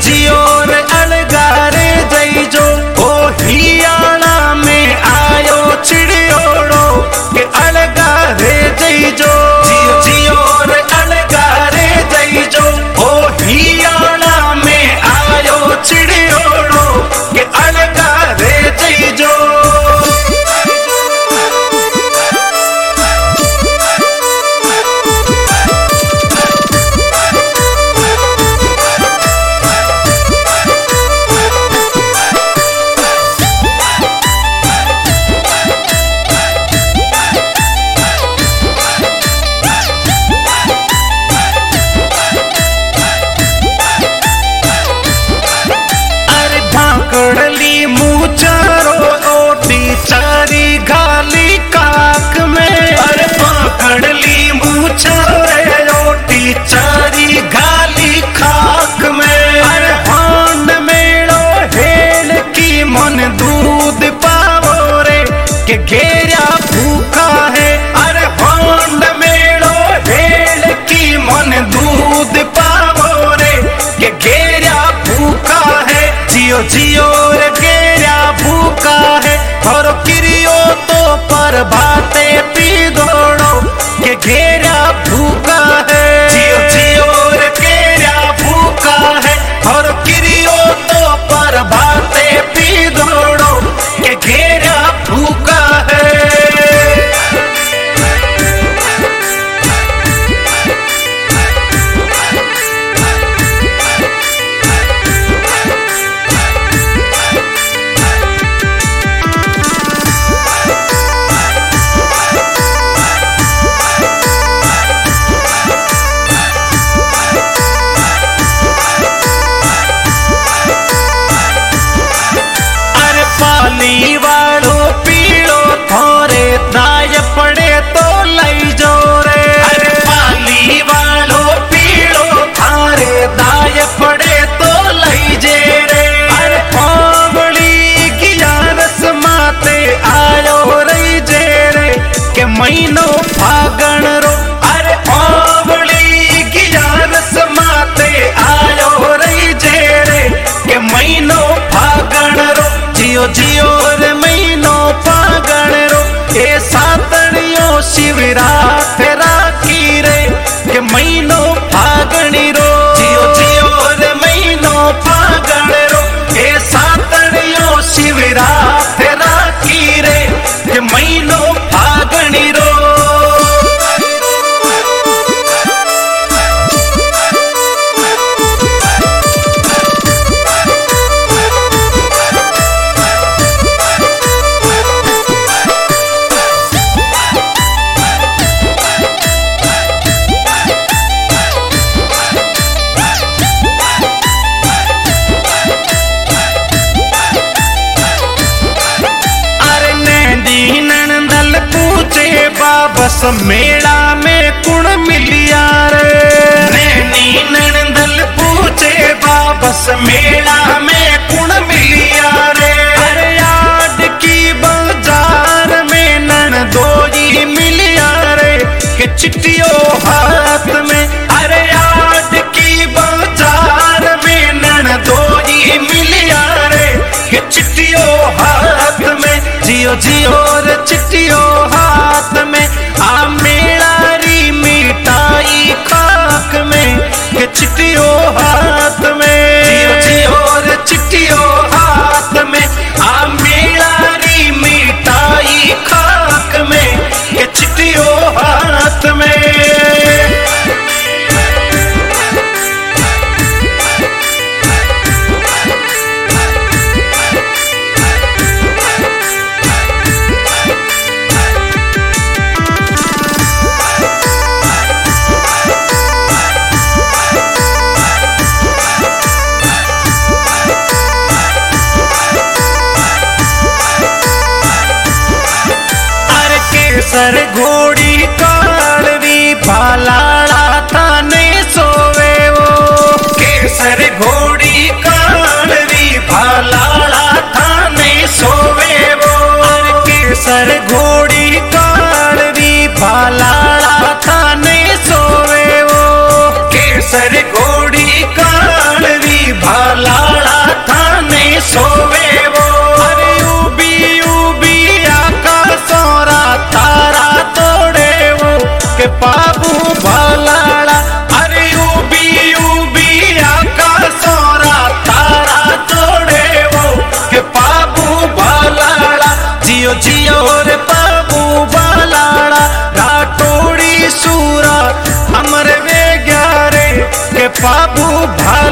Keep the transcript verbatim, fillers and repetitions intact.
जियो रे अलगा रे जई जो ओ हियाणा में आयो चिड़ियोड़ो के अलगा रे जई जो जियो जियो रे अलगा रे जई जो ओ हियाणा में आयो चिड़ियोड़ो के अलगा रे जई जो। कड़ली मुचारो ओटी चारी घाली काक में अरे पकड़ली मुचारो ओटी चारी घाली खाक में अरे भांड मेड़ो हेल की मन दूध पावो रे के घेरा भूखा है अरे भांड मेड़ो हेल की मन दूध पावो रे के घेरा भूखा है जियो जियो रे घेरा भूखा है और किरियो तो पर बाते पी दौड़ो के घेरा भूखा है जियो जियो रे घेरा भूखा है और किरियो तो पर बाते पी दौड़ो के घेरा भूखा है। पाली वालो पीड़ो थोरे दाय पड़े तो लई जो रे अरे पाली वालो पीड़ो थारे दाय पड़े तो लई जे रे अरे पावड़ी की रस माते आयो रही जे रे के महीनो फागण रो अरे पावड़ी की रस माते आयो रही जे रे के महीनो फागण रो जियो जियो रे महीनो फागण रो ए सातड़ियों शिवरात राखी रे के महीनो फागणी रो जियो जियो रे महीनो फागण रो ए सातड़ियों शिवरात राखी रे के महीनो फागणी रो। बस मेला में कुण मिलिया रे नैनी नंदल पूछे बाबस मेला में कुण मिलिया रे अरे याद की बाजार में नन दोई मिलिया रे के चिट्टियों हाथ में अरे याद की बाजार में नन दोई मिलिया रे के चिट्टियों हाथ में जियो जियो रे चिट्टियों हाथ में आ मेलारी मिठाई खाक में के चिट्टियों हाथ में जियो जियो रे चिट्टियों हाथ में आ मेलारी मिठाई खाक में के चिट्टियों हाथ में। सर घोड़ी कालवी भालाड़ा थाने सोवे वो केसर घोड़ी कालवी भालाड़ा थाने सोवे वो केसर घोड़ी कालवी भालाड़ा थाने सोवे वो केसर घोड़ी कालवी भाला रे बाबू बालाड़ा राठौड़ी सूरा हमरे वे ग्यारे के बाबू भा